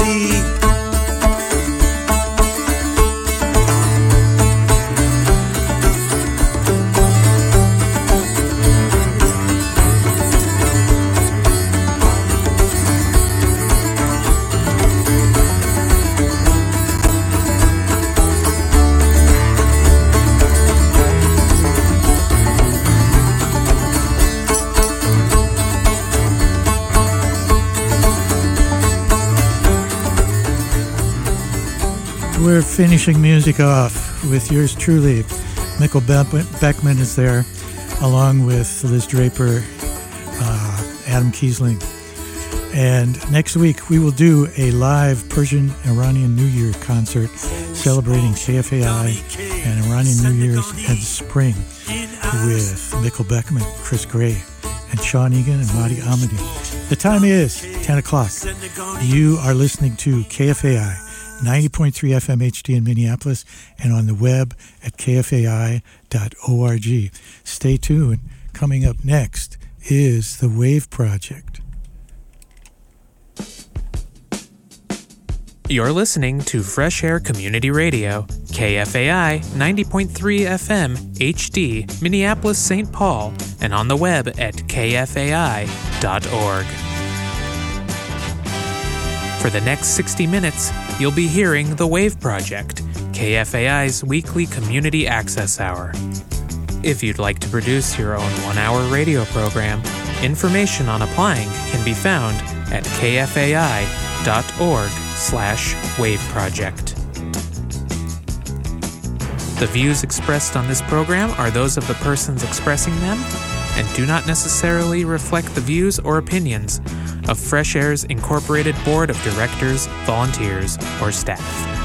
We're finishing music off with yours truly. Mikkel Beckman is there, along with Liz Draper, Adam Kiesling. And next week we will do a live Persian-Iranian New Year concert celebrating KFAI and Iranian New Year's and spring with Mikkel Beckman, Chris Gray, and Sean Egan and Mahdi Ahmadi. The time is 10 o'clock. You are listening to KFAI 90.3 FM HD in Minneapolis and on the web at kfai.org. Stay tuned. Coming up next is The Wave Project. You're listening to Fresh Air Community Radio, KFAI 90.3 FM HD, Minneapolis, St. Paul, and on the web at kfai.org. For the next 60 minutes, you'll be hearing The Wave Project, KFAI's weekly community access hour. If you'd like to produce your own one-hour radio program, information on applying can be found at kfai.org/waveproject. The views expressed on this program are those of the persons expressing them and do not necessarily reflect the views or opinions of Fresh Air's Incorporated Board of Directors, volunteers, or staff.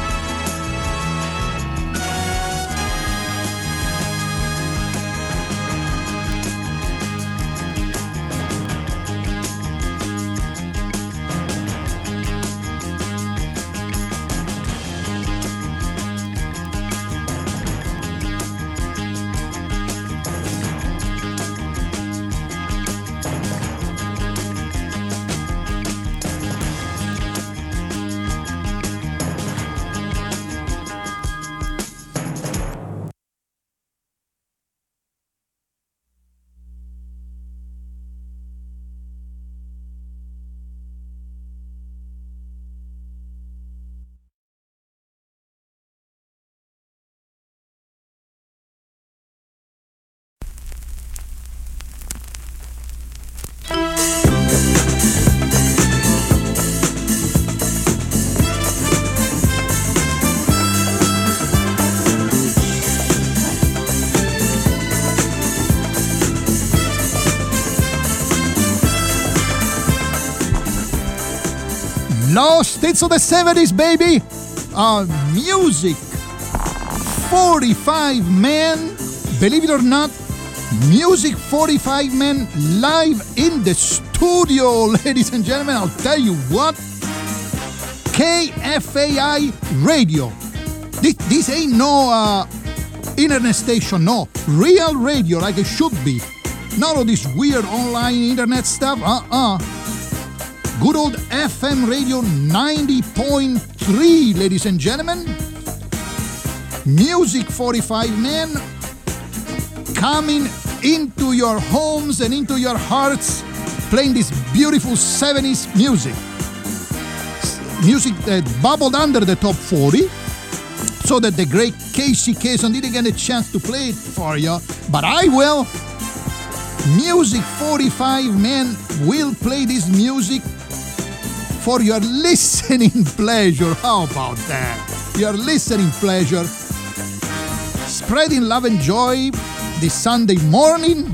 Lost hits of the 70s, baby! Music. 45 Men, believe it or not, Music 45 Men live in the studio, ladies and gentlemen. I'll tell you what, KFAI radio. This ain't no internet station, no. Real radio like it should be. None of this weird online internet stuff, Good old FM radio 90.3, ladies and gentlemen. Music 45 Men coming into your homes and into your hearts, playing this beautiful 70s music. Music that bubbled under the top 40, so that the great Casey Kasem didn't get a chance to play it for you, but I will. Music 45 Men will play this music for your listening pleasure. How about that? Your listening pleasure. Spreading love and joy this Sunday morning.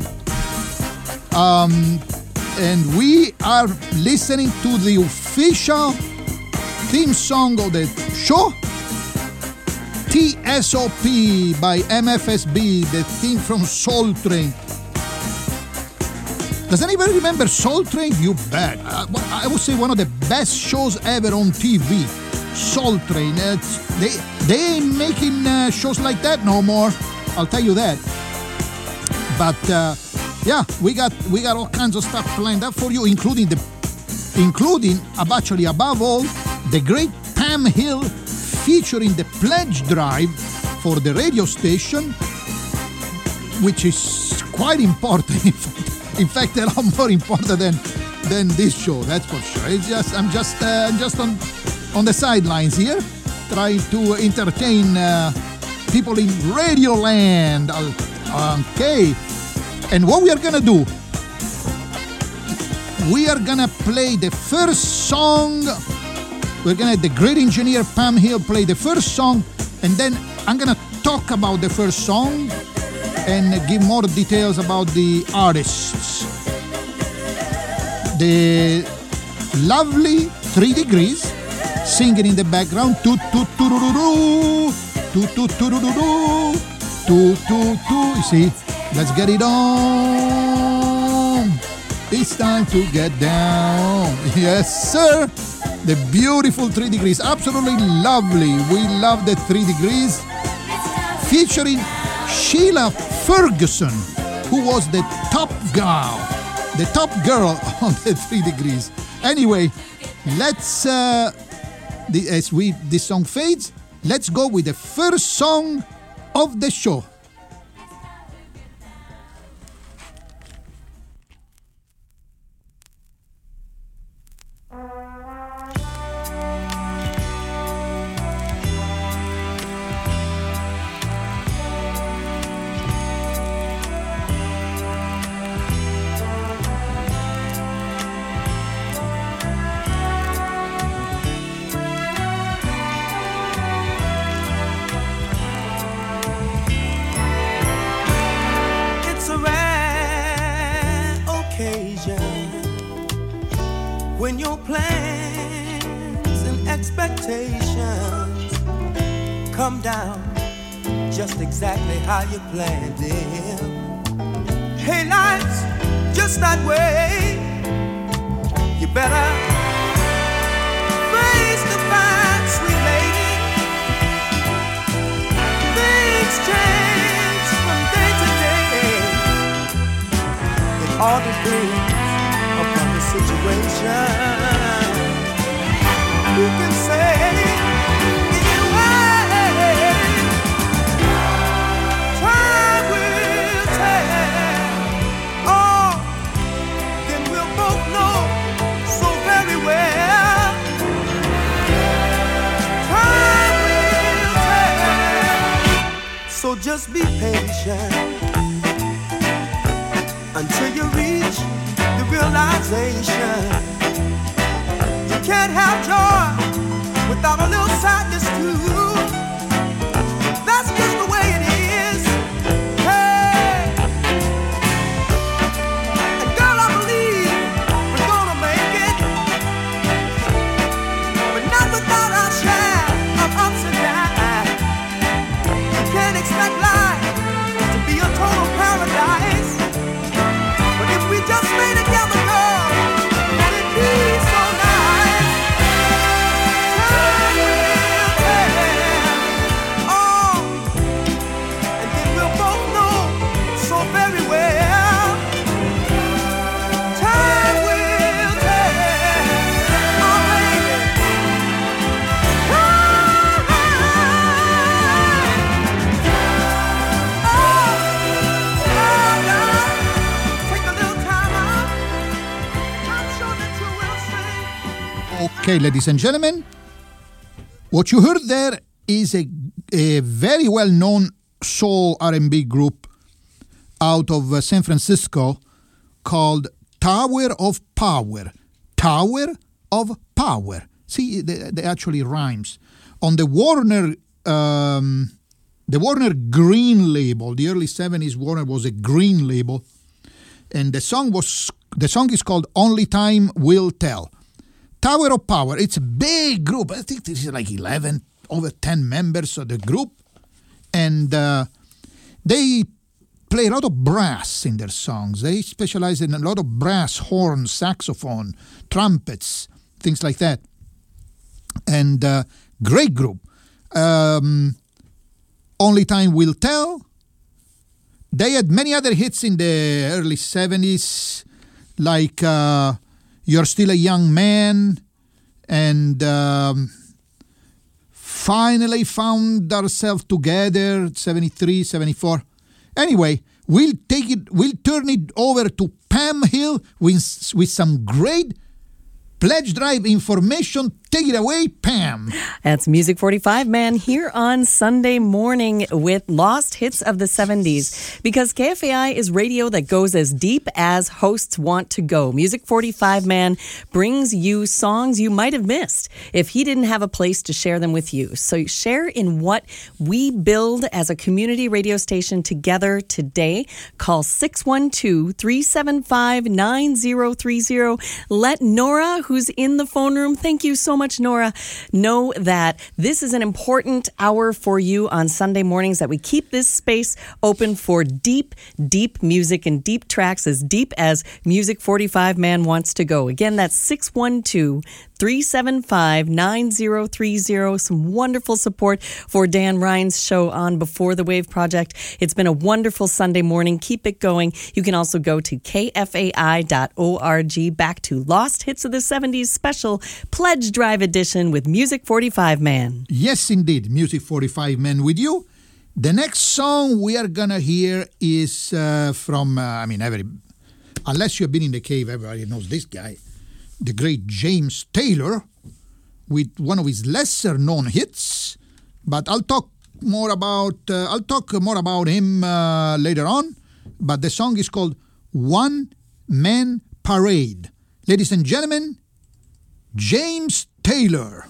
And we are listening to the official theme song of the show, TSOP by MFSB, the theme from Soul Train. Does anybody remember Soul Train? You bet. I would say one of the best shows ever on TV. Soul Train. They ain't making shows like that no more. I'll tell you that. But yeah, we got all kinds of stuff lined up for you, including above all, the great Pam Hill featuring the pledge drive for the radio station, which is quite important. In fact, a lot more important than this show. That's for sure. I'm just on the sidelines here, trying to entertain people in Radio Land. Okay, and what we are gonna do? We are gonna play the first song. We're gonna have the great engineer Pam Hill play the first song, and then I'm gonna talk about the first song and give more details about the artists. The lovely 3 Degrees singing in the background. Toot toot toot toot toot toot toot toot. You see, let's get it on. It's time to get down. Yes, sir. The beautiful 3 Degrees, absolutely lovely. We love the 3 Degrees, featuring Sheila Ferguson, who was the top girl on the 3 Degrees. Anyway, let's as this song fades, let's go with the first song of the show. When your plans and expectations come down just exactly how you planned it. Hey, life's just that way. You better face the facts, sweet lady. Things change from day to day. It all depends upon the situation. You can say anyway, time will tell. Oh, then we'll both know so very well. Time will tell. So just be patient until you reach the realization. You can't have joy without a little sadness too. That's just the way it is. Hey, and girl, I believe we're gonna make it, but not without our share of ups and downs. You can't expect life to be a total paradise. But if we just stay together, girl, let it be so nice. Time will tell. Oh, and then we'll both know so very well. Time will tell. Oh, baby. Okay, ladies and gentlemen, what you heard there is a very well-known soul R&B group out of San Francisco called Tower of Power. Tower of Power. See, they actually rhymes. On the Warner Green label, the early 70s Warner was a green label, and the song is called Only Time Will Tell. Tower of Power, it's a big group. I think this is like 11, over 10 members of the group. And they play a lot of brass in their songs. They specialize in a lot of brass, horn, saxophone, trumpets, things like that. And great group. Only Time Will Tell. They had many other hits in the early 70s, like You're Still a Young Man, and finally found ourselves together, 73, 74. Anyway, we'll turn it over to Pam Hill with some great pledge drive information. Take it away, Pam. That's Music 45 Man here on Sunday morning with Lost Hits of the 70s. Because KFAI is radio that goes as deep as hosts want to go. Music 45 Man brings you songs you might have missed if he didn't have a place to share them with you. So share in what we build as a community radio station together today. Call 612-375-9030. Let Nora, who's in the phone room, thank you so much, Nora, know that this is an important hour for you on Sunday mornings, that we keep this space open for deep, deep music and deep tracks, as deep as Music 45 Man wants to go. Again, that's 612-375-9030. Some wonderful support for Dan Ryan's show on Before the Wave Project. It's been a wonderful Sunday morning. Keep it going. You can also go to kfai.org. Back to Lost Hits of the 70s special Pledge Drive edition with Music 45 Man. Yes, indeed. Music 45 Man with you. The next song we are going to hear is from, unless you've been in the cave, everybody knows this guy, the great James Taylor, with one of his lesser known hits. But I'll talk more about him later on. But the song is called One Man Parade. Ladies and gentlemen, James Taylor.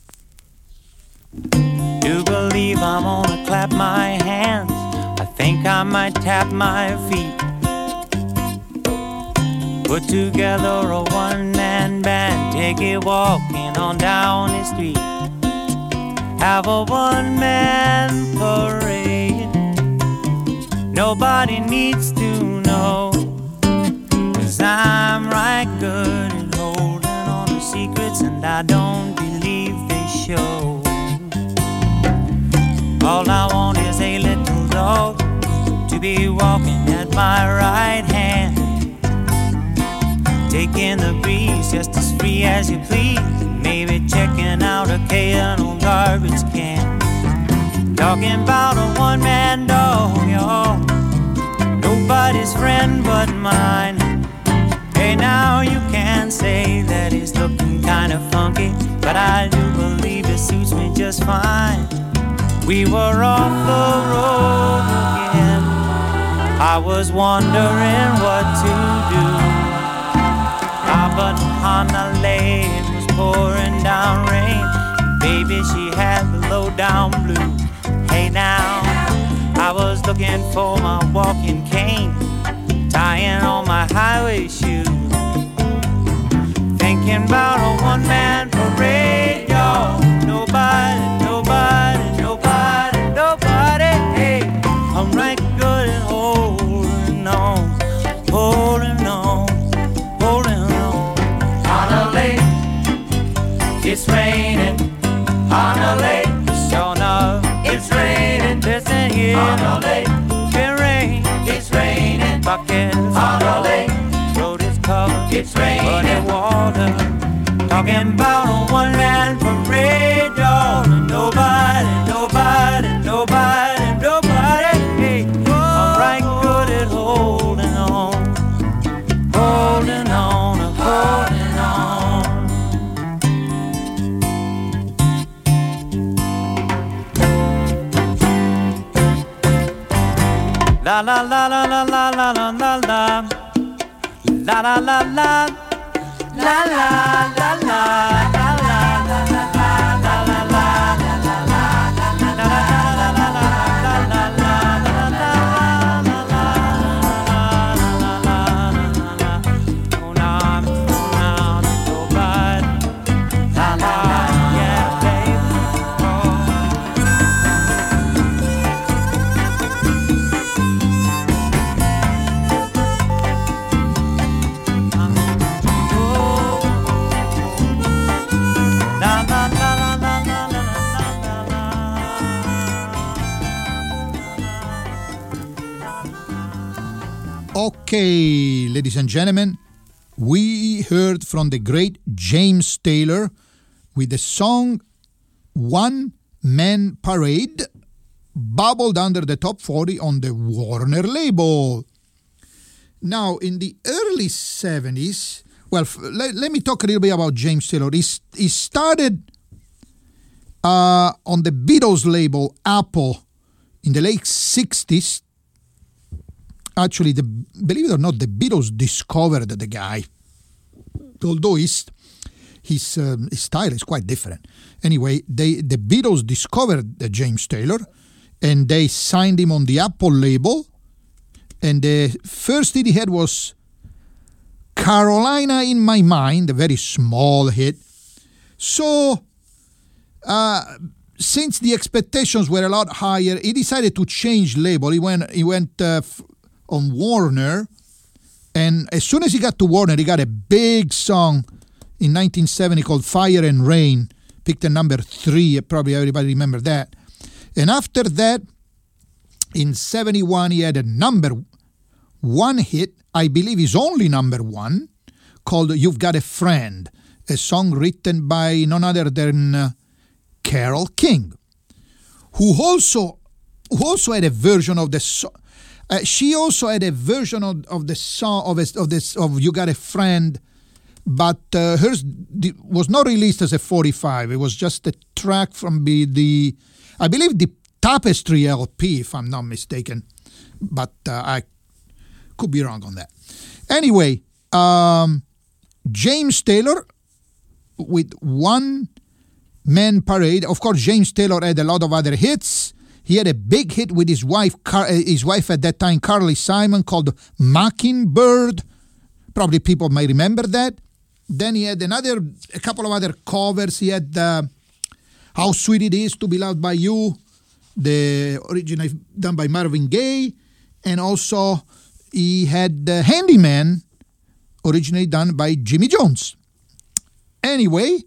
Do believe I'm gonna clap my hands. I think I might tap my feet. Put together a one-man band, take it walking on down the street. Have a one-man parade. Nobody needs to know, 'cause I'm right good at holding on to secrets, and I don't believe they show. All I want is a little dog to be walking at my right hand, taking the breeze just as free as you please, maybe checking out a K&O garbage can. Talking about a one-man dog, y'all, nobody's friend but mine. Hey, now you can say that he's looking kind of funky, but I do believe it suits me just fine. We were off the road again. I was wondering what to do. But Honolulu, it was pouring down rain. Baby, she had the low down blue. Hey now, I was looking for my walking cane, tying on my highway shoes, thinking about a one-man parade, y'all. Nobody, hey, I'm right good at holding on, holding on, holding on. Honolulu, it's raining. Honolulu, sure enough, it's raining. Listen here, Honolulu, it rain, it's raining. Buckets, Honolulu, road is covered, it's raining. Muddy water, talking about a one-man parade, y'all. And nobody, hey, I'm right good at holding on, holding on, holding on. La la la la la la la la la la la la la la la la la Okay, ladies and gentlemen, we heard from the great James Taylor with the song One Man Parade, bubbled under the top 40 on the Warner label. Now, in the early 70s, well, let me talk a little bit about James Taylor. He started on the Beatles label, Apple, in the late 60s. Actually, believe it or not, the Beatles discovered the guy, although his style is quite different. Anyway, the Beatles discovered James Taylor, and they signed him on the Apple label. And the first hit he had was Carolina in My Mind, a very small hit. So, since the expectations were a lot higher, he decided to change label. He went on Warner, and as soon as he got to Warner, he got a big song in 1970 called Fire and Rain, picked a number 3, probably everybody remember that. And after that, in 71, he had a number 1 hit, I believe his only number 1, called You've Got a Friend, a song written by none other than Carole King, who also had a version of the song. She also had a version of the song of You Got a Friend, but hers was not released as a 45. It was just a track from the I believe the Tapestry LP, if I'm not mistaken, but I could be wrong on that. Anyway, James Taylor with One Man Parade. Of course, James Taylor had a lot of other hits. He had a big hit with his wife at that time, Carly Simon, called Mockingbird. Probably people may remember that. Then he had a couple of other covers. He had How Sweet It Is to Be Loved by You, the original done by Marvin Gaye. And also he had Handyman, originally done by Jimmy Jones. Anyway,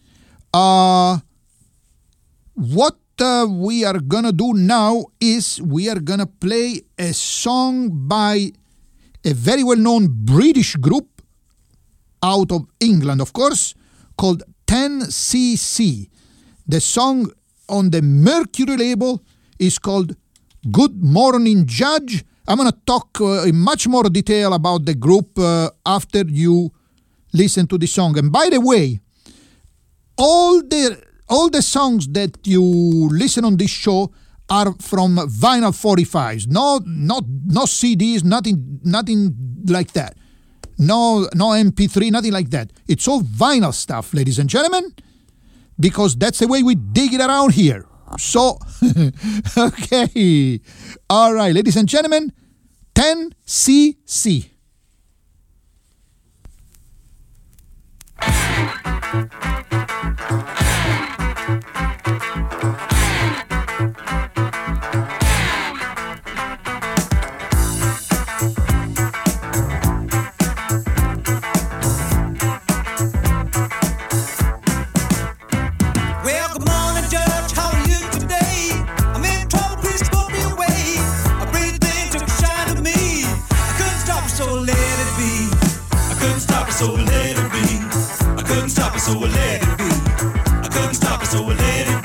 what we are gonna do now is we are gonna play a song by a very well-known British group out of England, of course, called 10cc. The song on the Mercury label is called Good Morning Judge. I'm gonna talk in much more detail about the group after you listen to the song. And by the way, all the songs that you listen on this show are from vinyl 45s. No CDs, nothing like that. No MP3, nothing like that. It's all vinyl stuff, ladies and gentlemen, because that's the way we dig it around here. So, okay. All right, ladies and gentlemen, 10cc. So let it be. I couldn't stop it, so I let it be. I couldn't stop it, so I let it be.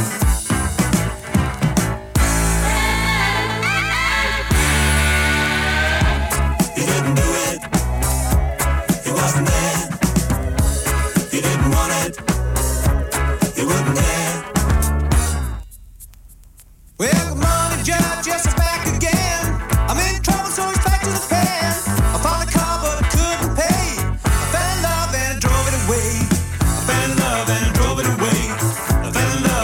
He didn't do it. He wasn't there. He didn't want it. He wouldn't dare. Well, good morning, Judge. Yes, I'm back again. I'm in trouble, so it's back to the pen. I found a car, but I couldn't pay. I fell in love and drove it away. I fell in love and drove it away. I fell in love.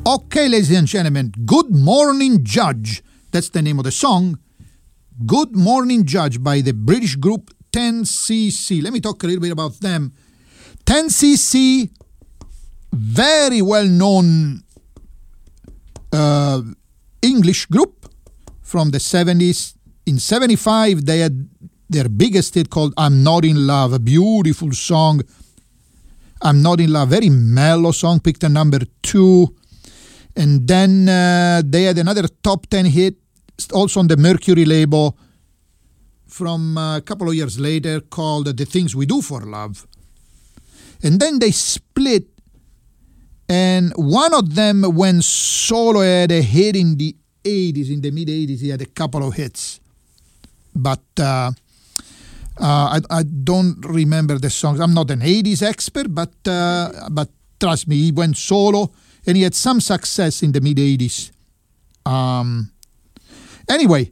Okay, ladies and gentlemen, Good Morning Judge. That's the name of the song. Good Morning Judge by the British group 10cc. Let me talk a little bit about them. 10cc, very well-known English group from the 70s. In 75, they had their biggest hit called I'm Not in Love, a beautiful song. I'm Not in Love, very mellow song, picked a number 2. And then they had another top 10 hit, also on the Mercury label, from a couple of years later, called The Things We Do for Love. And then they split, and one of them went solo, had a hit in the 80s, in the mid-80s, he had a couple of hits. But I don't remember the songs. I'm not an 80s expert, but trust me, he went solo, and he had some success in the mid-80s. Anyway,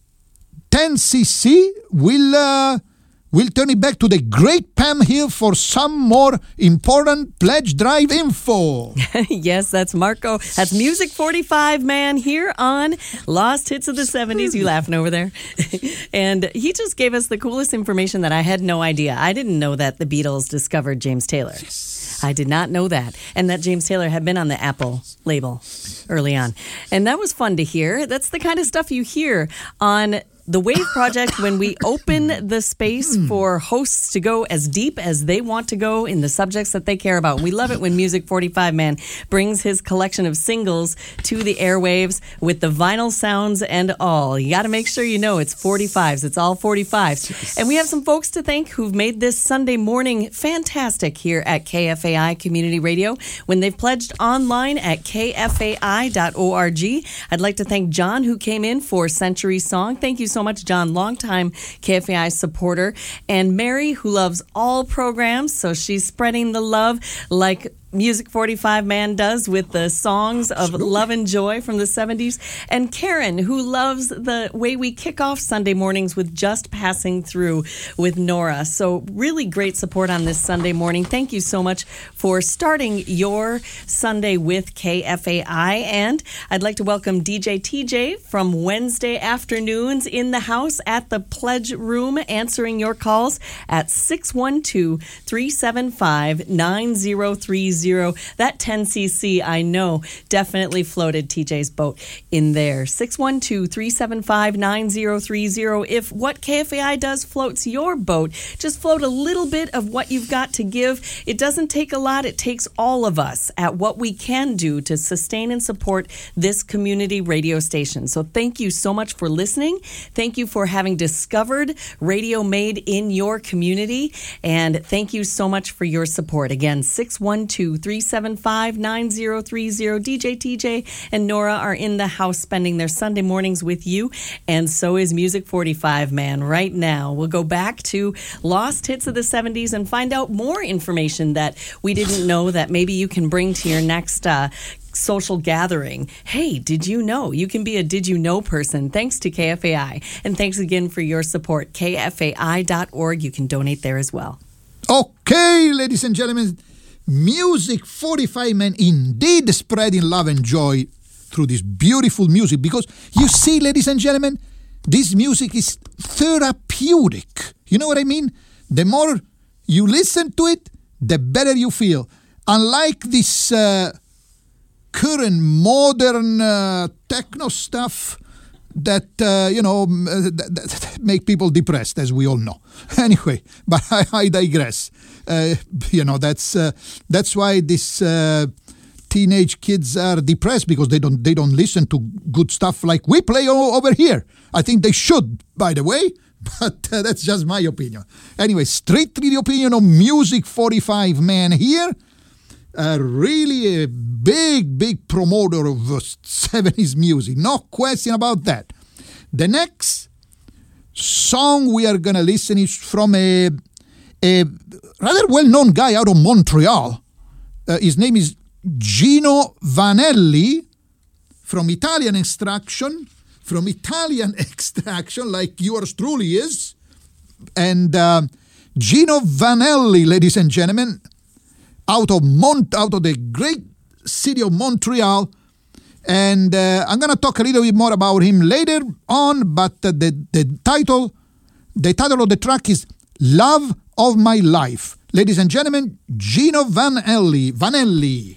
10cc will turn it back to the great Pam Hill for some more important Pledge Drive info. Yes, that's Marco. That's Music 45 Man here on Lost Hits of the 70s. You laughing over there? And he just gave us the coolest information that I had no idea. I didn't know that the Beatles discovered James Taylor. I did not know that. And that James Taylor had been on the Apple label early on. And that was fun to hear. That's the kind of stuff you hear on the Wave Project when we open the space for hosts to go as deep as they want to go in the subjects that they care about. We love it when Music 45 Man brings his collection of singles to the airwaves with the vinyl sounds and all. You got to make sure you know it's 45s. It's all 45s. And we have some folks to thank who've made this Sunday morning fantastic here at KFAI Community Radio when they've pledged online at kfai.org. I'd like to thank John, who came in for Century Song. Thank you so much, John, longtime KFAI supporter. And Mary, who loves all programs, so she's spreading the love like Music 45 Man does with the songs of love and joy from the 70s. And Karen, who loves the way we kick off Sunday mornings with Just Passing Through with Nora. So really great support on this Sunday morning. Thank you so much for starting your Sunday with KFAI. And I'd like to welcome DJ TJ from Wednesday afternoons in the house at the Pledge Room, answering your calls at 612-375-9030. That 10cc, I know, definitely floated TJ's boat in there. 612-375-9030. If what KFAI does floats your boat, just float a little bit of what you've got to give. It doesn't take a lot. It takes all of us at what we can do to sustain and support this community radio station. So thank you so much for listening. Thank you for having discovered radio made in your community. And thank you so much for your support. Again, 612-375-9030. DJ TJ and Nora are in the house spending their Sunday mornings with you, and so is Music 45 Man right now. We'll go back to Lost Hits of the 70s and find out more information that we didn't know that maybe you can bring to your next social gathering. Hey, did you know? You can be a did you know person thanks to KFAI. And thanks again for your support. KFAI.org. You can donate there as well. Okay, ladies and gentlemen, Music 45 Man indeed spreading love and joy through this beautiful music, because you see, ladies and gentlemen, this music is therapeutic. You know what I mean? The more you listen to it, the better you feel. Unlike this current modern techno stuff that that make people depressed, as we all know. Anyway, but I digress. That's why this teenage kids are depressed, because they don't listen to good stuff like we play over here. I think they should, by the way, but that's just my opinion. Anyway, strictly the opinion of Music 45 Man here. Really a big promoter of 70s music. No question about that. The next song we are going to listen is from a rather well-known guy out of Montreal. His name is Gino Vanelli, from Italian extraction, like yours truly is. And Gino Vanelli, ladies and gentlemen, out of the great city of Montreal, And I'm going to talk a little bit more about him later on, but the title of the track is Love of My Life. Ladies and gentlemen, Gino Vanelli.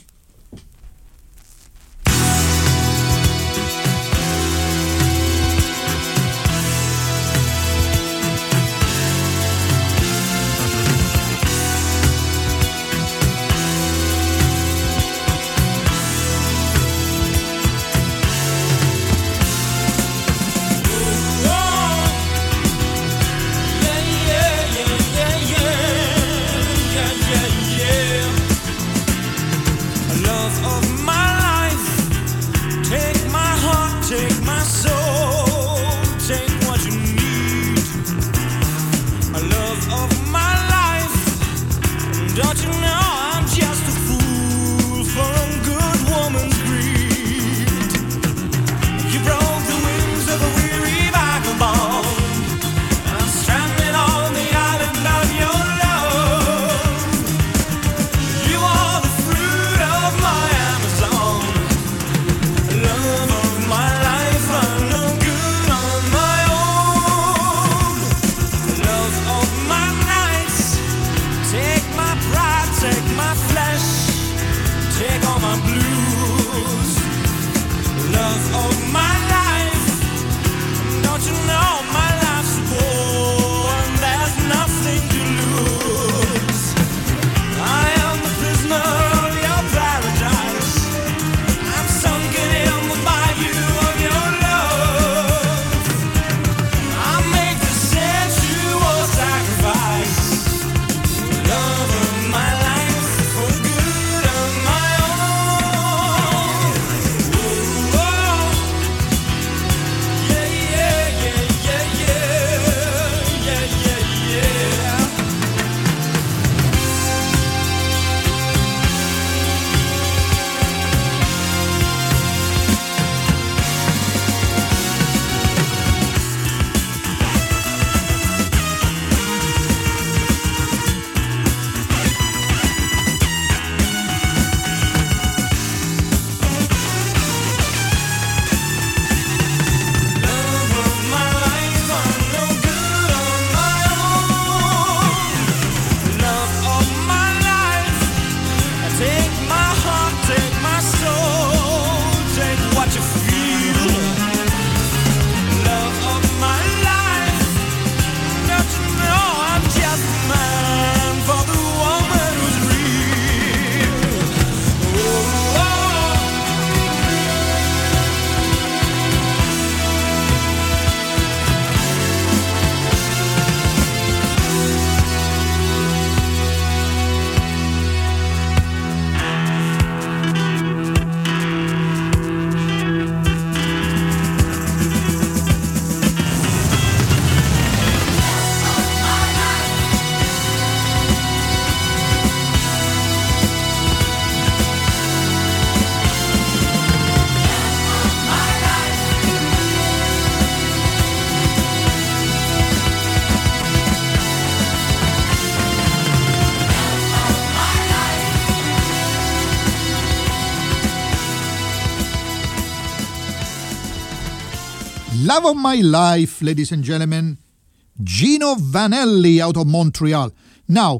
Love of My Life, ladies and gentlemen, Gino Vanelli out of Montreal. Now,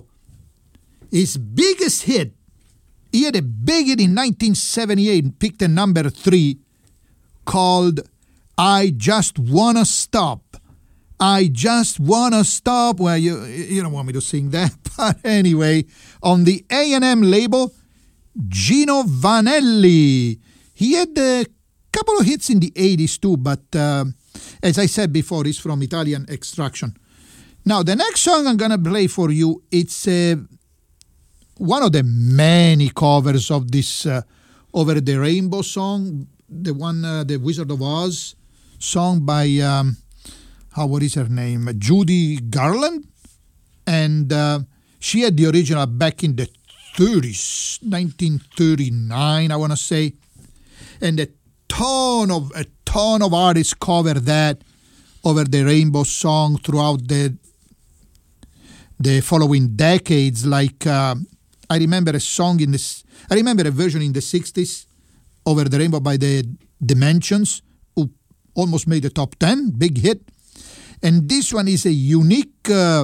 his biggest hit, he had a big hit in 1978, picked a number 3, called I Just Wanna Stop. I Just Wanna Stop. Well, you don't want me to sing that, but anyway, on the A&M label, Gino Vanelli. He had a couple of hits in the 80s too, but as I said before, he's from Italian extraction. Now, the next song I'm going to play for you, it's one of the many covers of this Over the Rainbow song, the one, the Wizard of Oz song by, what is her name? Judy Garland. And she had the original back in the 30s, 1939, I want to say. And a ton of artists cover that Over the Rainbow song throughout the following decades. Like I remember a version in the 60s Over the Rainbow by the Dimensions, who almost made the top 10, big hit. And this one is a unique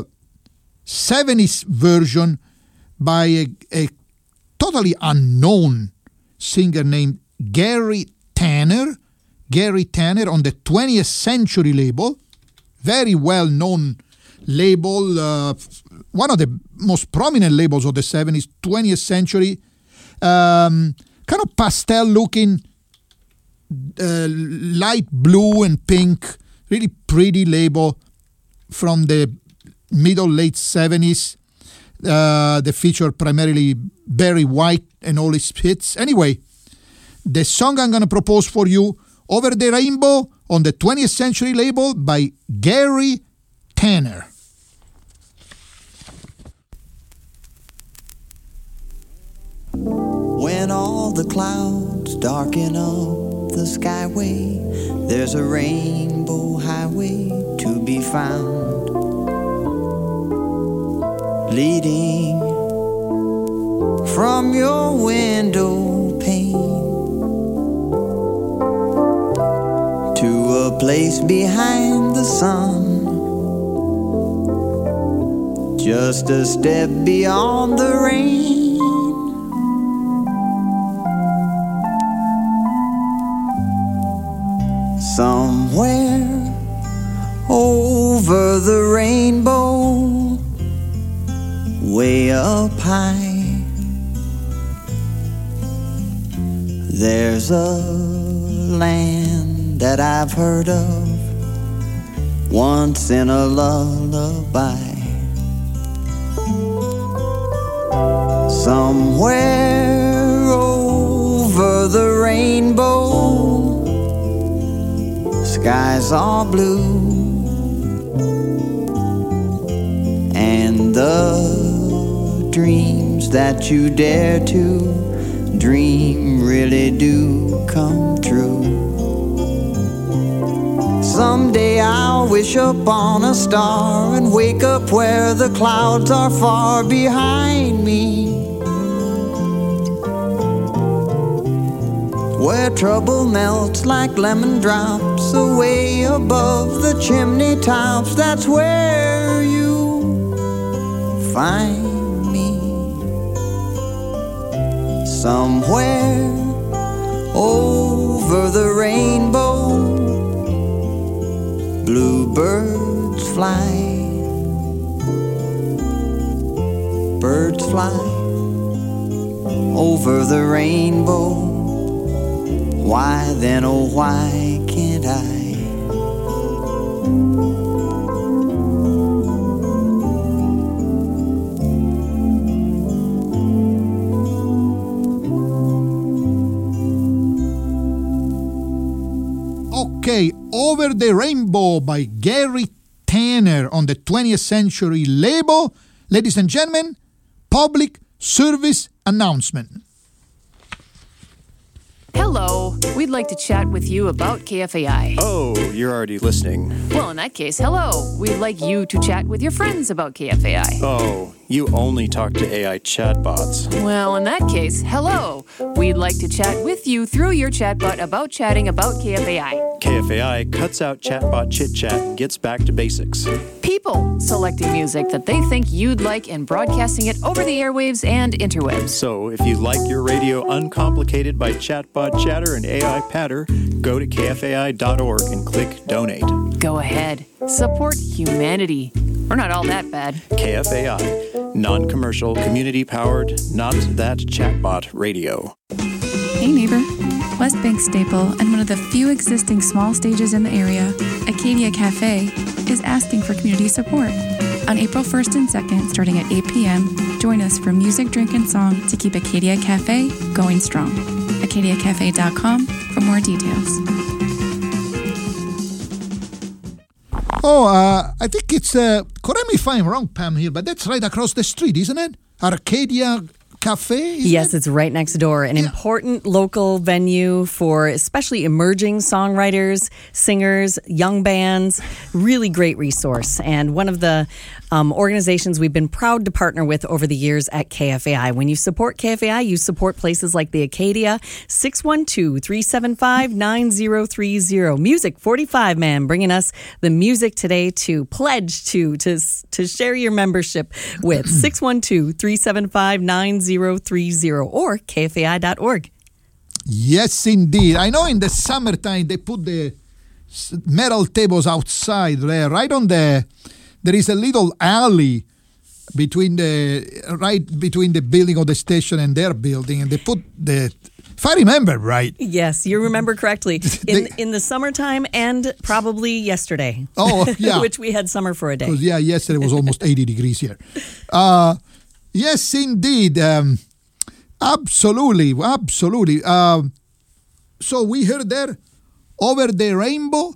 70s version by a totally unknown singer named Gary Tanner. Gary Tanner on the 20th Century label. Very well-known label. One of the most prominent labels of the 70s, 20th Century. Kind of pastel-looking, light blue and pink. Really pretty label from the late 70s. They feature primarily Barry White and all his hits. Anyway, the song I'm going to propose for you, Over the Rainbow, on the 20th Century label by Gary Tanner. When all the clouds darken up the skyway, there's a rainbow highway to be found, leading from your window pane to a place behind the sun, just a step beyond the rain. Somewhere over the rainbow, way up high, there's a land that I've heard of once in a lullaby. Somewhere over the rainbow, skies are blue, and the dreams that you dare to dream really do come true. Someday I'll wish upon a star and wake up where the clouds are far behind me, where trouble melts like lemon drops away above the chimney tops. That's where you find me. Somewhere over the rainbow, bluebirds fly, birds fly over the rainbow. Why then, oh why can't I? Okay, Over the Rainbow by Gary Tanner on the 20th Century label. Ladies and gentlemen, public service announcement. Hello, we'd like to chat with you about KFAI. Oh, you're already listening. Well, in that case, hello. We'd like you to chat with your friends about KFAI. Oh, you only talk to AI chatbots. Well, in that case, hello. We'd like to chat with you through your chatbot about chatting about KFAI. KFAI cuts out chatbot chit-chat and gets back to basics. People selecting music that they think you'd like and broadcasting it over the airwaves and interwebs. So, if you like your radio uncomplicated by chatbot chatter and AI patter, go to kfai.org and click donate. Go ahead. Support humanity. We're not all that bad. KFAI, non-commercial, community-powered, not that chatbot radio. Hey neighbor. West Bank staple and one of the few existing small stages in the area, Acadia Cafe, is asking for community support. On April 1st and 2nd, starting at 8 p.m., join us for music, drink, and song to keep Acadia Cafe going strong. AcadiaCafe.com for more details. I think it's, correct me if I'm wrong, Pam, here, but that's right across the street, isn't it? Arcadia Cafe? Yes, it's right next door. An important local venue for especially emerging songwriters, singers, young bands. Really great resource. And one of the organizations we've been proud to partner with over the years at KFAI. When you support KFAI, you support places like the Acadia. 612-375-9030. Music 45 Man, bringing us the music today to pledge to share your membership with. 612-375-9030 or KFAI.org. Yes, indeed. I know in the summertime they put the metal tables outside there. Right on there is a little alley between the building of the station and their building, and they put the. If I remember right. Yes, you remember correctly. In the summertime and probably yesterday. Oh, yeah. Which we had summer for a day. Because, yesterday was almost 80 degrees here. Yes, indeed. Absolutely. So we heard there, Over the Rainbow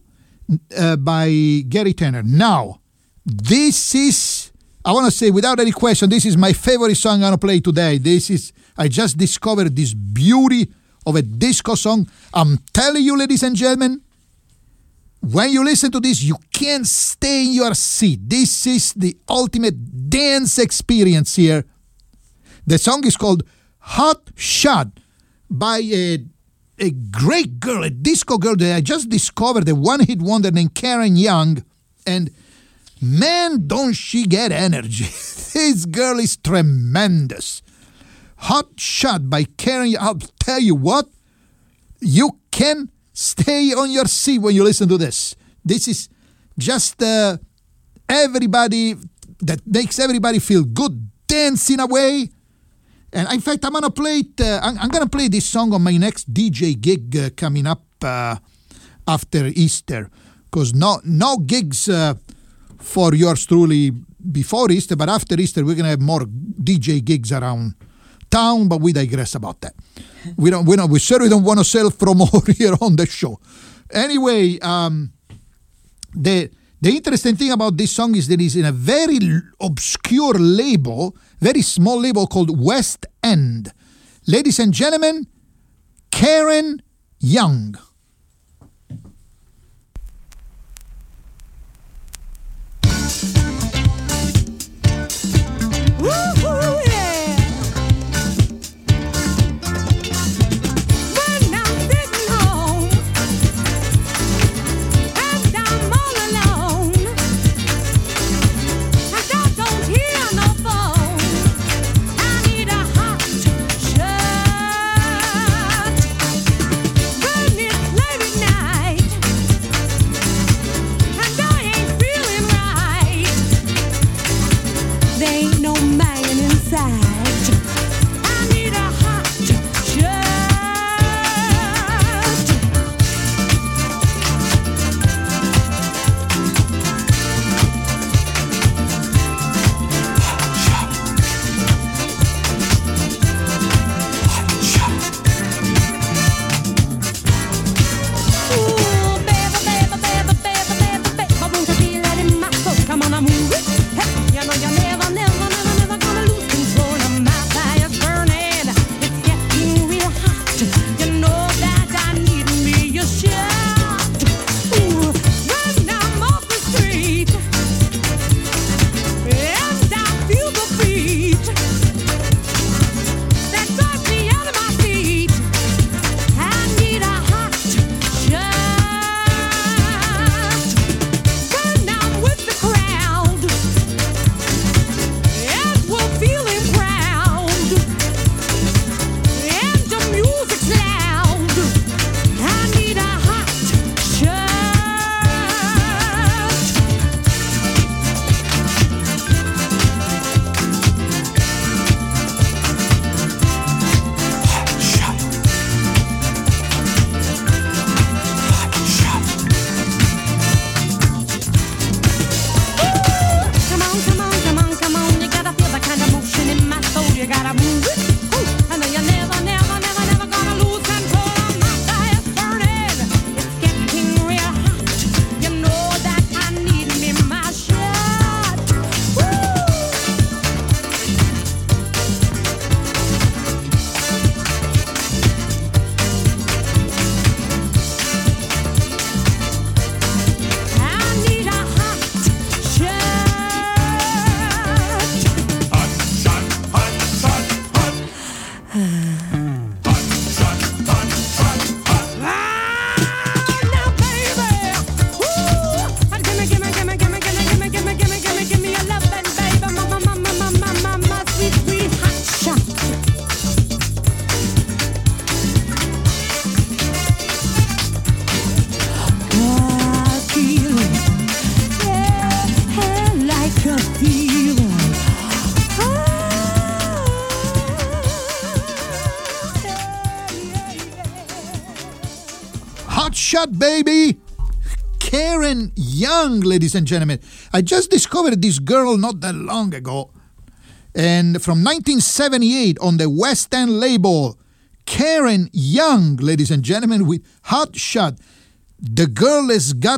by Gary Tanner. Now, this is, I want to say without any question, this is my favorite song I'm going to play today. I just discovered this beauty of a disco song. I'm telling you, ladies and gentlemen, when you listen to this, you can't stay in your seat. This is the ultimate dance experience here. The song is called Hot Shot by a great girl, a disco girl that I just discovered, a one-hit wonder named Karen Young. And man, don't she get energy. This girl is tremendous. Hot Shot by Karen. I'll tell you what, you can stay on your seat when you listen to this. This is just everybody, that makes everybody feel good, dancing away. And in fact, I'm gonna play it. I'm gonna play this song on my next DJ gig coming up after Easter, because no gigs for yours truly before Easter, but after Easter we're gonna have more DJ gigs around town, but we digress about that. We certainly don't want to self-promote here on the show. Anyway, the interesting thing about this song is that it's in a very obscure label, very small label called West End. Ladies and gentlemen, Karen Young. Burn it Hot Shot, baby. Karen Young, ladies and gentlemen. I just discovered this girl not that long ago. And from 1978 on the West End label, Karen Young, ladies and gentlemen, with Hot Shot. The girl has got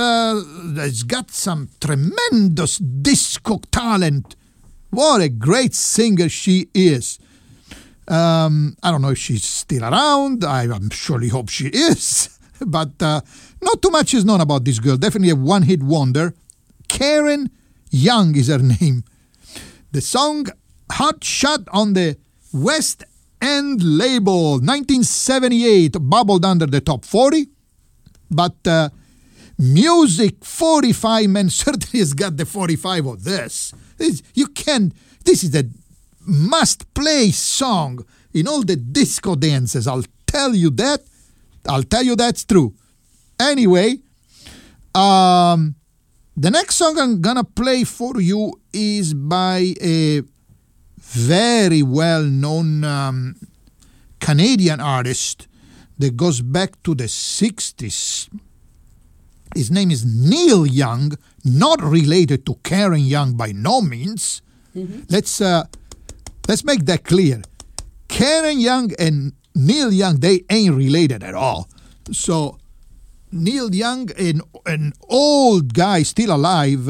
some tremendous disco talent. What a great singer she is. I don't know if she's still around. I'm surely hope she is. But not too much is known about this girl. Definitely a one-hit wonder. Karen Young is her name. The song Hot Shot on the West End label, 1978, bubbled under the top 40. But Music 45 Man certainly has got the 45 of this. This is a must-play song in all the disco dances. I'll tell you that. I'll tell you that's true. Anyway, the next song I'm gonna play for you is by a very well-known Canadian artist that goes back to the 60s. His name is Neil Young, not related to Karen Young by no means. Mm-hmm. Let's make that clear. Karen Young and Neil Young, they ain't related at all. So Neil Young, an old guy still alive,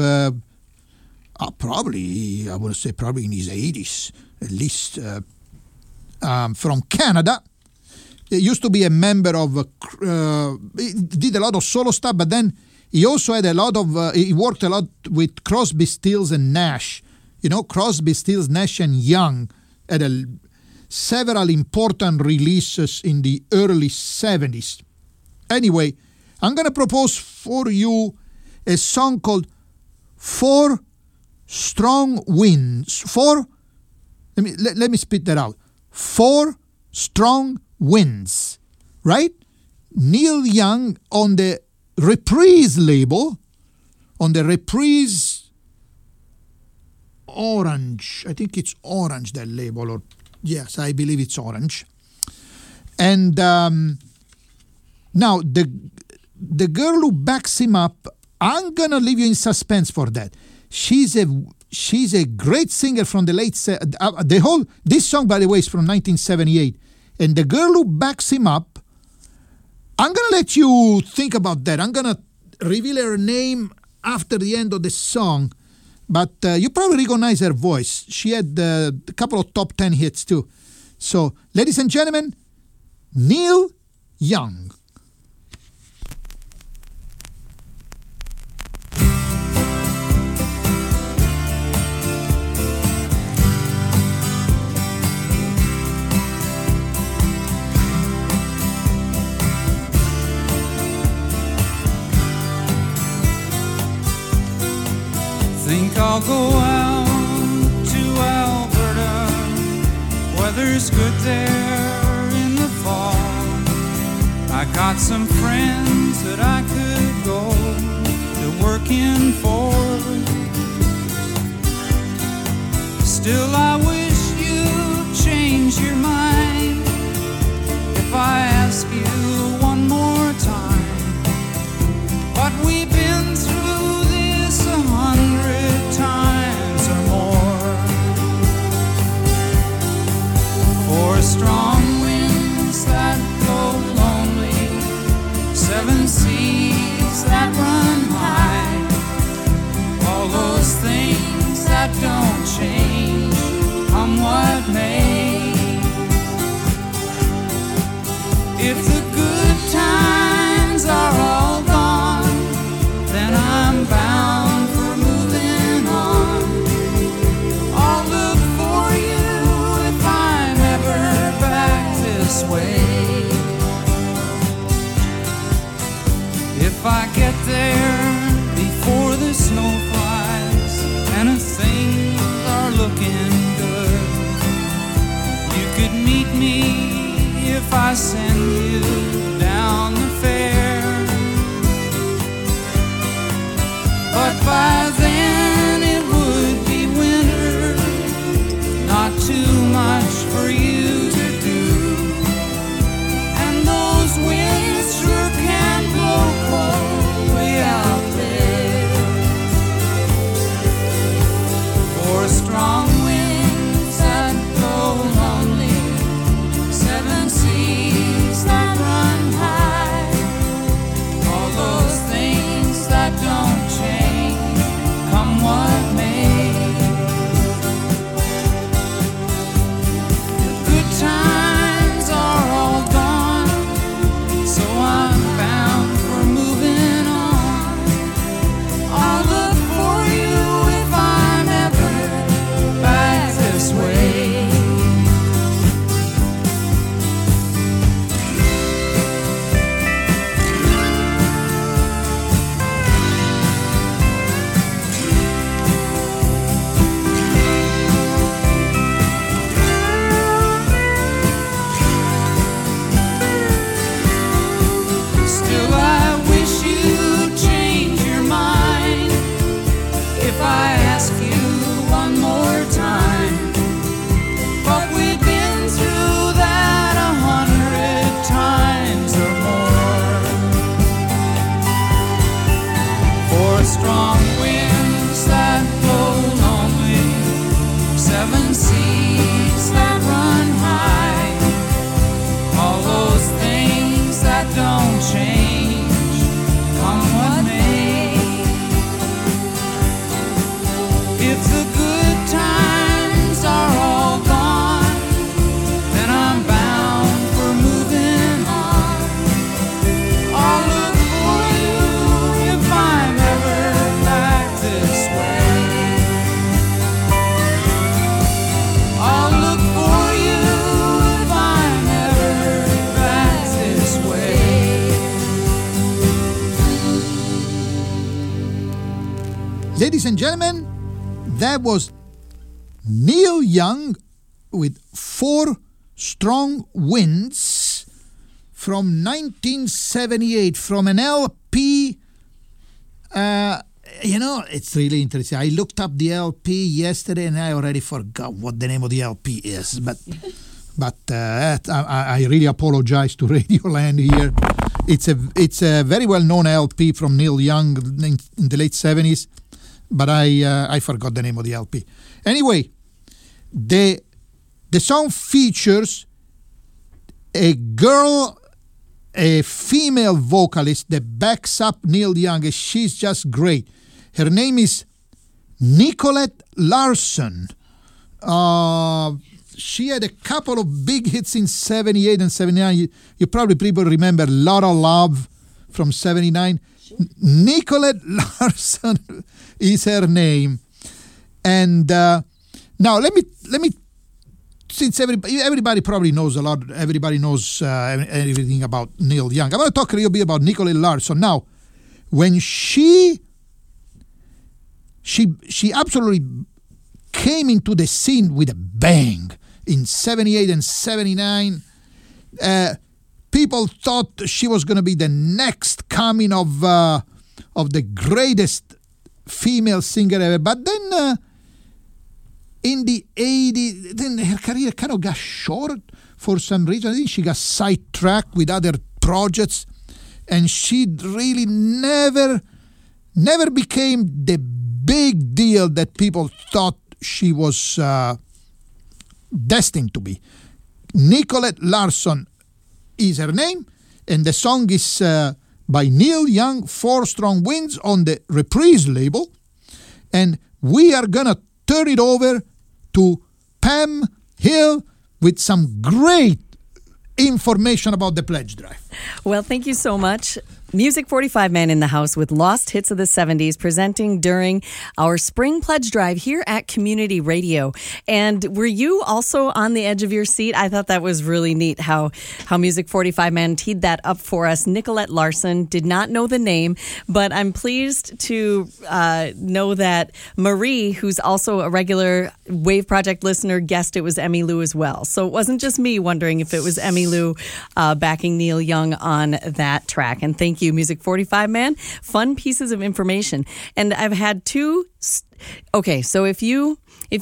probably in his 80s, at least, from Canada. He used to be a member of, he did a lot of solo stuff, but then he also had he worked a lot with Crosby, Stills, and Nash. You know, Crosby, Stills, Nash, and Young had several important releases in the early 70s. Anyway, I'm going to propose for you a song called Four Strong Winds. Let me spit that out. Four Strong Winds, right? Neil Young on the Reprise label, on the Reprise Orange. I think it's Orange, that label, or yes, I believe it's Orange. And now the girl who backs him up, I'm gonna leave you in suspense for that. She's a great singer from the late this song, by the way, is from 1978. And the girl who backs him up, I'm going to let you think about that. I'm going to reveal her name after the end of the song. But you probably recognize her voice. She had a couple of top 10 hits too. So, ladies and gentlemen, Neil Young. Think I'll go out to Alberta. Weather's good there in the fall. I got some friends that I could go to working for. Still I wish you'd change your mind if I ask you one more time. But we've been through this 100 times or more. For strong winds that blow lonely, 7 seas that run high, all those things that don't change, come what may. If the good times are all gone, then I'm bound for moving on. I'll look for you if I'm ever back this way. If I get there before the snow flies and things are looking good, you could meet me if I send you down the fair. But by then it would be winter, not too much for you to do, and those winds sure can Ladies and gentlemen, that was Neil Young with 4 Strong Winds from 1978 from an LP. It's really interesting. I looked up the LP yesterday and I already forgot what the name of the LP is. But I really apologize to Radioland here. It's a very well-known LP from Neil Young in the late 70s, but I forgot the name of the LP. Anyway, the song features a female vocalist that backs up Neil Young, and she's just great. Her name is Nicolette Larson. She had a couple of big hits in 78 and 79. You probably people remember Lotta Love from 79. Nicolette Larson is her name. And now let me since everybody probably knows a lot, everybody knows everything about Neil Young. I'm going to talk a little bit about Nicolette Larson. Now, when she absolutely came into the scene with a bang in 78 and 79, people thought she was going to be the next coming of the greatest female singer ever. But then in the 80s, then her career kind of got short for some reason. I think she got sidetracked with other projects, and she really never became the big deal that people thought she was destined to be. Nicolette Larson is her name, and the song is by Neil Young, 4 Strong Winds on the Reprise label. And we are going to turn it over to Pam Hill with some great information about the pledge drive. Well, thank you so much. Music 45 Man in the house with Lost Hits of the 70s presenting during our Spring Pledge Drive here at Community Radio. And were you also on the edge of your seat? I thought that was really neat how Music 45 Man teed that up for us. Nicolette Larson, did not know the name, but I'm pleased to know that Marie, who's also a regular Wave Project listener, guessed it was Emmylou as well. So it wasn't just me wondering if it was Emmylou backing Neil Young on that track. And thank you, Music 45 Man. Fun pieces of information. And I've had 2. Okay, so if you're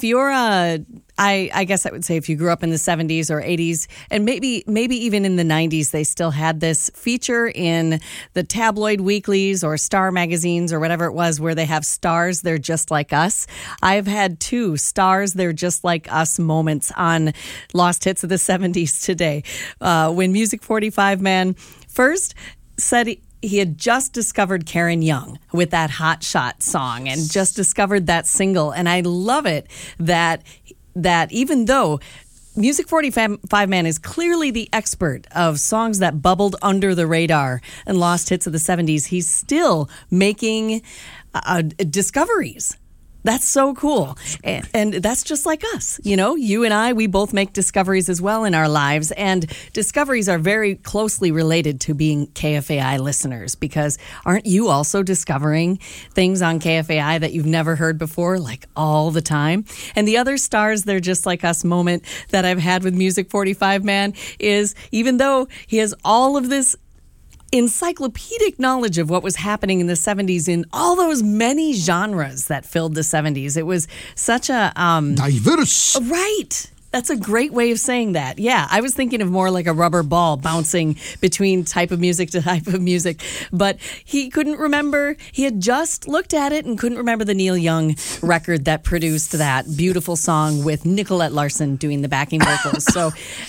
I guess I would say if you grew up in the 70s or 80s, and maybe even in the 90s, they still had this feature in the tabloid weeklies or Star magazines or whatever it was, where they have stars, they're just like us. I've had 2 stars, they're just like us moments on Lost Hits of the 70s today. When Music 45 Man first said he had just discovered Karen Young with that Hot Shot song and just discovered that single. And I love it that even though Music 45 Man is clearly the expert of songs that bubbled under the radar and Lost Hits of the 70s, he's still making discoveries. That's so cool. And that's just like us. You know, you and I, we both make discoveries as well in our lives. And discoveries are very closely related to being KFAI listeners, because aren't you also discovering things on KFAI that you've never heard before, like all the time? And the other stars, they're just like us moment that I've had with Music 45 Man is, even though he has all of this encyclopedic knowledge of what was happening in the 70s in all those many genres that filled the 70s. It was such a diverse. Right. That's a great way of saying that. Yeah, I was thinking of more like a rubber ball bouncing between type of music to type of music. But he couldn't remember. He had just looked at it and couldn't remember the Neil Young record that produced that beautiful song with Nicolette Larson doing the backing vocals. So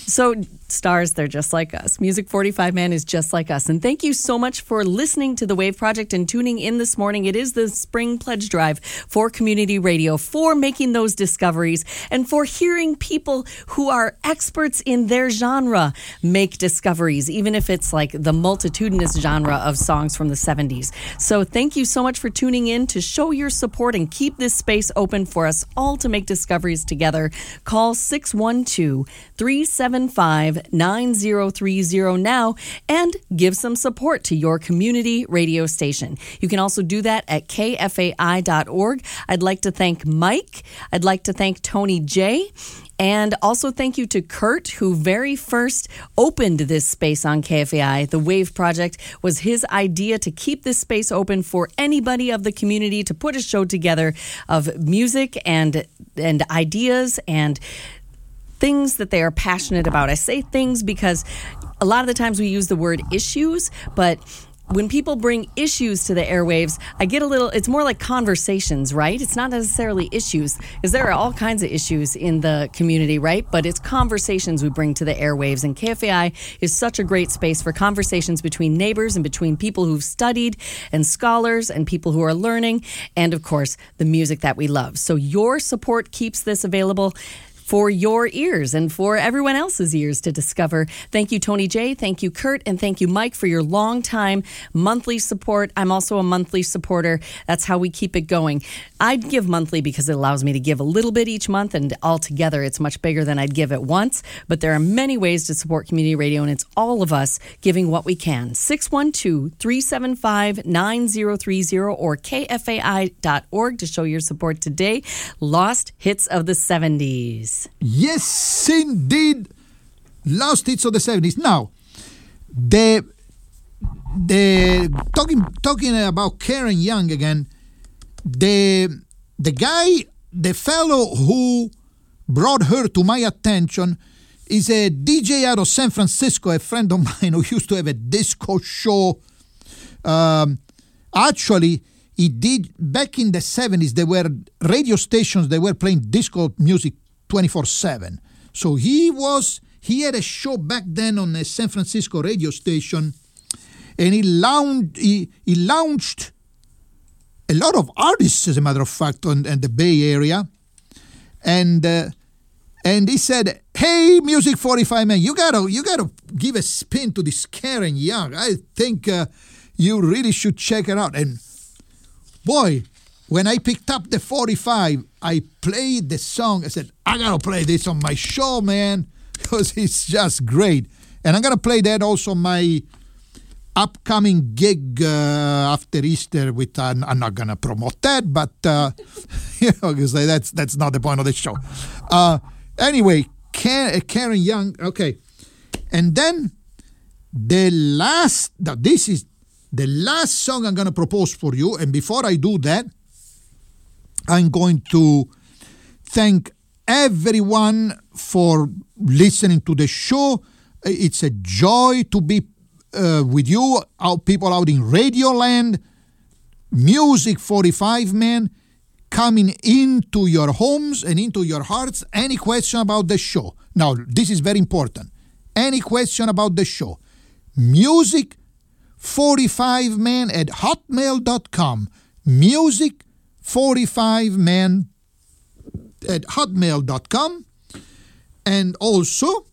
stars, they're just like us. Music 45 Man is just like us. And thank you so much for listening to The Wave Project and tuning in this morning. It is the Spring Pledge Drive for Community Radio, for making those discoveries and for hearing people who are experts in their genre make discoveries, even if it's like the multitudinous genre of songs from the 70s. So thank you so much for tuning in to show your support and keep this space open for us all to make discoveries together. Call 612-375-0099 775-9030 now and give some support to your community radio station. You can also do that at kfai.org. I'd like to thank Mike. I'd like to thank Tony J. And also thank you to Kurt, who very first opened this space on KFAI. The Wave Project was his idea to keep this space open for anybody of the community to put a show together of music and ideas and things that they are passionate about. I say things because a lot of the times we use the word issues, but when people bring issues to the airwaves, I get a little, it's more like conversations, right? It's not necessarily issues, because there are all kinds of issues in the community, right? But it's conversations we bring to the airwaves. And KFAI is such a great space for conversations between neighbors and between people who've studied and scholars and people who are learning. And of course, the music that we love. So your support keeps this available for your ears and for everyone else's ears to discover. Thank you, Tony J. Thank you, Kurt. And thank you, Mike, for your long time monthly support. I'm also a monthly supporter. That's how we keep it going. I'd give monthly because it allows me to give a little bit each month, and altogether it's much bigger than I'd give at once. But there are many ways to support community radio, and it's all of us giving what we can. 612-375-9030 or kfai.org to show your support today. Lost Hits of the 70s. Yes, indeed. Lost Hits of the 70s. Now, the talking about Karen Young again, the fellow who brought her to my attention is a DJ out of San Francisco, a friend of mine who used to have a disco show. Actually, he did, back in the 70s, there were radio stations that were playing disco music 24/7. So he had a show back then on a San Francisco radio station, and he launched a lot of artists, as a matter of fact, in the Bay Area, and he said, "Hey, Music 45 man, you gotta give a spin to this Karen Young. I think you really should check her out." And boy, when I picked up the 45, I played the song. I said, I gotta play this on my show, man, because it's just great. And I'm gonna play that also on my upcoming gig after Easter. I'm not gonna promote that, but because that's not the point of the show. Anyway, Karen Young. Okay, and then this is the last song I'm gonna propose for you. And before I do that, I'm going to thank everyone for listening to the show. It's a joy to be with you, people out in Radio Land. Music 45 man, coming into your homes and into your hearts. Any question about the show? Now, this is very important. Any question about the show? Music 45 man at hotmail.com. Music 45 man at hotmail.com. And also,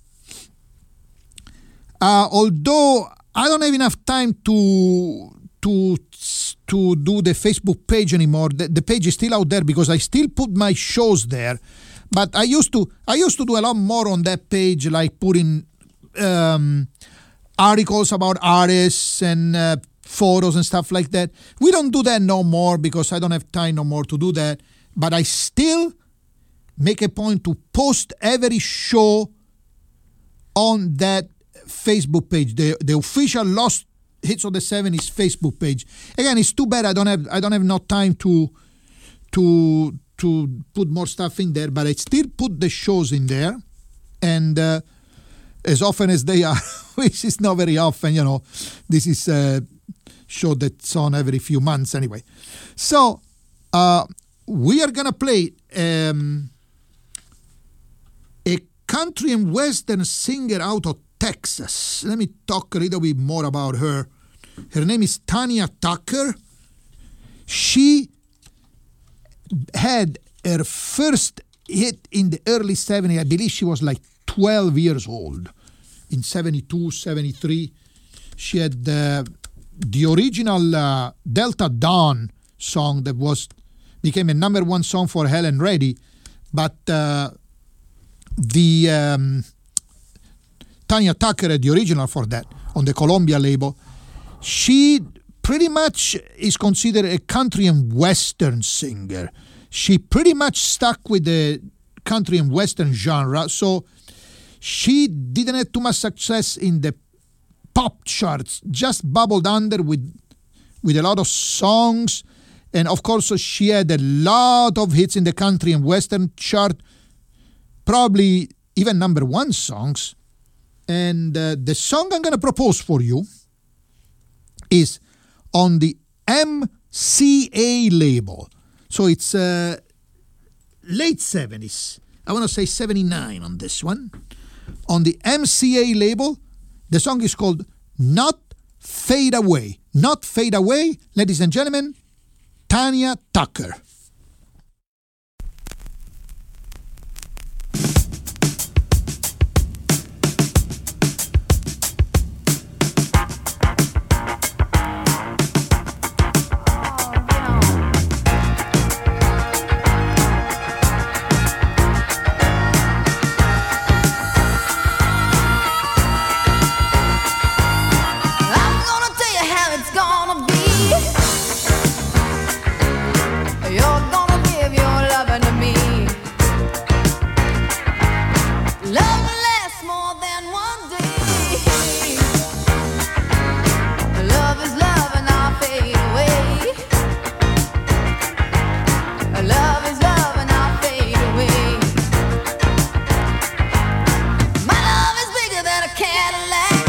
although I don't have enough time to do the Facebook page anymore, the page is still out there because I still put my shows there. But I used to do a lot more on that page, like putting articles about artists and photos and stuff like that. We don't do that no more because I don't have time no more to do that. But I still make a point to post every show on that Facebook page, the official Lost Hits of the 70s Facebook page. Again, it's too bad I don't have enough time to put more stuff in there, but I still put the shows in there, and as often as they are, which is not very often, this is a show that's on every few months anyway. So we are gonna play a country and western singer out of Texas. Let me talk a little bit more about her. Her name is Tanya Tucker. She had her first hit in the early 70s. I believe she was like 12 years old. In 72, 73. She had the original Delta Dawn song that became a number one song for Helen Reddy. But Tanya Tucker, the original for that, on the Columbia label. She pretty much is considered a country and western singer. She pretty much stuck with the country and western genre, so she didn't have too much success in the pop charts, just bubbled under with a lot of songs. And of course, she had a lot of hits in the country and western chart, probably even number one songs. And the song I'm going to propose for you is on the MCA label. So it's late 70s. I want to say 79 on this one. On the MCA label, the song is called Not Fade Away. Not Fade Away, ladies and gentlemen, Tanya Tucker.